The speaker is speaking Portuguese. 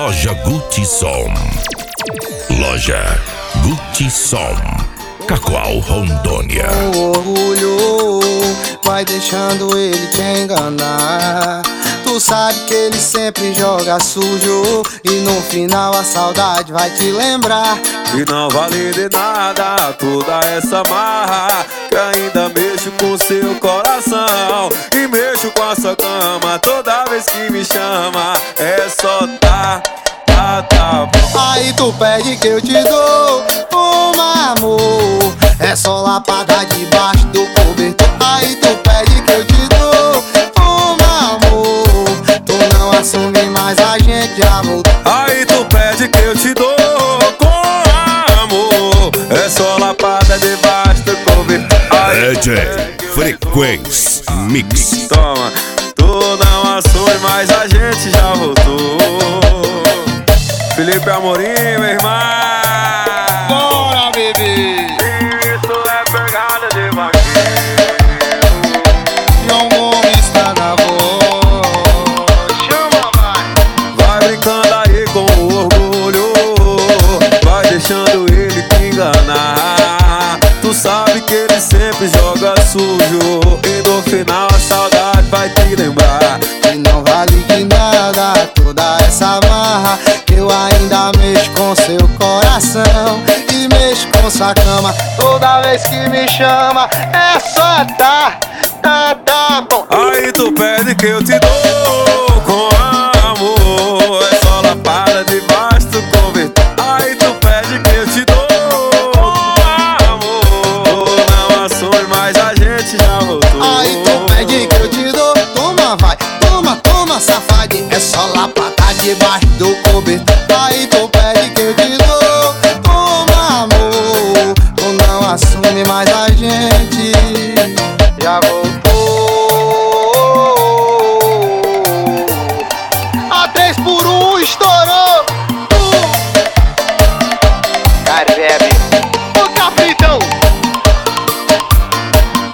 Loja Gucci Som. Loja Gucci Som, Cacoal, Rondônia. O orgulho vai deixando ele te enganar. Tu sabe que ele sempre joga sujo e no final a saudade vai te lembrar. E não vale de nada toda essa marra, que ainda mexo com seu coração e mexo com a sua cama. Toda vez que me chama é só tá bom. Aí tu pede que eu te dou amor, é só lapada debaixo do cobertor. Aí tu pede que eu te dou amor, tu não assume mais, a gente já voltou. Aí tu pede que eu te dou com amor, é só lapada debaixo do cobertor. DJ Frequência Mix. Toma, tu não assume mais, a gente já voltou. Felipe Amorim, meu irmão. Bora, bebê! Isso é pegada de vaqueiro. João Gomes tá na voz. Chama, vai! Vai brincando aí com o orgulho, vai deixando ele te enganar. Tu sabe que ele sempre joga sujo e no final a saudade vai te lembrar. E não vale de nada toda essa marra, que eu ainda mexo com seu coração e mexo com sua cama. Toda vez que me chama é só tá bom. Aí tu pede que eu te dou com amor, é só lapada debaixo do cobertor. Aí tu pede que eu te dou com amor, não assume mais, a gente já voltou. Aí tu pede que eu te dou, toma vai, toma safade, é só lapada debaixo do cobertor. Aí tu pede que eu te dou, amor, tu não assume mais, a gente já voltou. A 3x1 estourou.